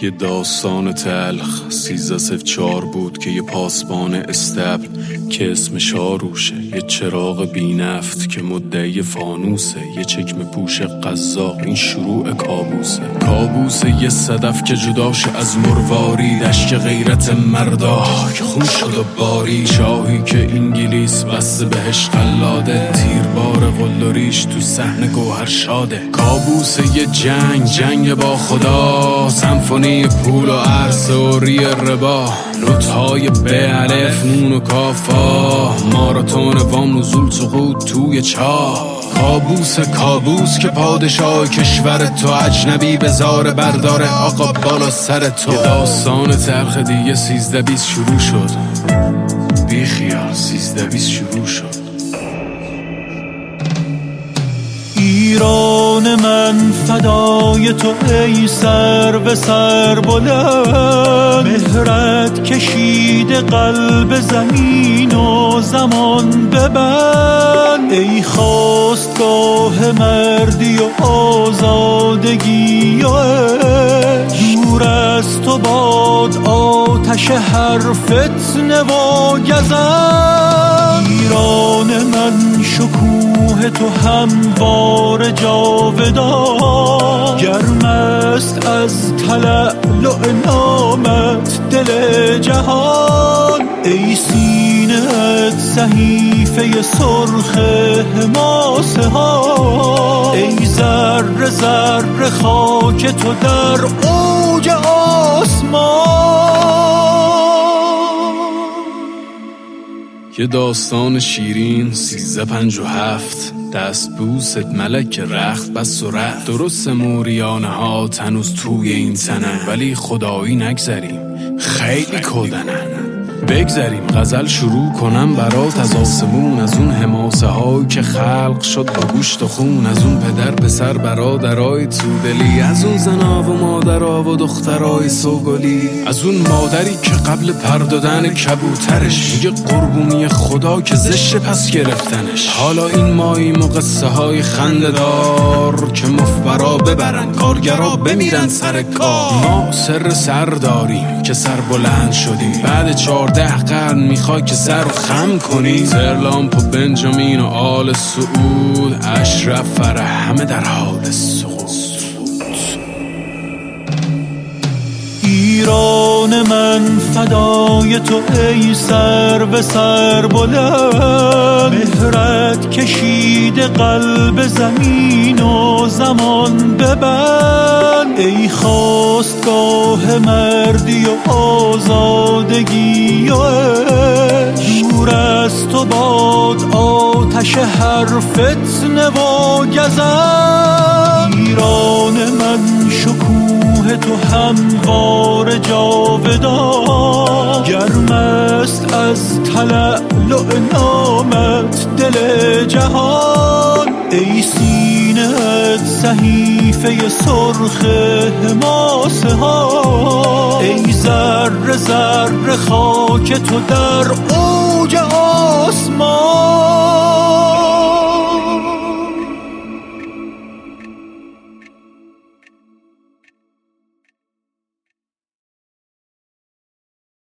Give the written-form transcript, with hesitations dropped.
یه داستان تلخ 1304 بود که یه پاسبان استبل که اسمش آروشه، یه چراغ بی نفت که مدعی فانوسه، یه چکمه پوش قزاق، این شروع کابوسه یه صدف که جداشه از مروارید، اشک غیرت مردا که خون شد و باری، شاهی که انگلیس بسته بهش قلاده، تیربار قلدریش تو صحن گوهر شاده. کابوس یه جنگ با خدا، سمفونی پول و عرصه و ری ربا، نوت‌های به الف نون و کافا، ماراتون وام نزول سقوط توی چاه. کابوس که پادشاه کشور تو اجنبی بزار برداره آقا بالا سر تو. یه داستان تلخ دیگه 1320 شروع شد، بی خیال 1320 شروع شد. ایران من فدای تو ای سر به سر بلند، مهرت کشیده قلب زمین و زمان ببند، ای خواستگاه مردی و آزادگی و عشق، دور از تو باد آتش هر فتنه و گزند. ایران من شکوه تو هموار جاودان، گرم است از تلألؤ نامت دل جهان، ای سینه‌ات صحیفه سرخ حماسه ها، ای ذره ذره خاک تو در اوج آسمان. یه داستان شیرین 1357، دست بوست ملک رخت بس و رفت، درست موریانه ها هنوز توی این تنن، ولی خدایی نگذریم خیلی کودنن. بگذریم غزل شروع کنم برات از آسمون، از اون حماسه هایی که خلق شد با گوشت و خون، از اون پدر پسر برادرای تودلی، از اون زنا و مادرها و دخترای سوگلی، از اون مادری که قبل پردادن کبوترش میگه قربونی خدا که زشت پس گرفتنش. حالا این ماییم و قصه های خنده دار که مفبرا ببرن کارگرا بمیرن سر کار. ما سر داریم که سر بلند شدیم، بعد 14 قرن میخوای که سر رو خم کنی. زرلامپ و بنجامین و آل سعود، اشرف فرح همه در حال سقوط. ایران من فدای تو ای سر به سر بلند، مهرت کشیده قلب زمین و زمان ببند، ای خواستگاه مردی و آزادگی و عشق، دور از تو باد آتش هر فتنه و گزند. ایران من شکوه تو هموار جاودان، گرم است از تلألؤ نامت دل جهان، ای سینه‌ات صحیفه سرخ حماسه ها، ای ذره ذره خاک تو در اوج آسمان.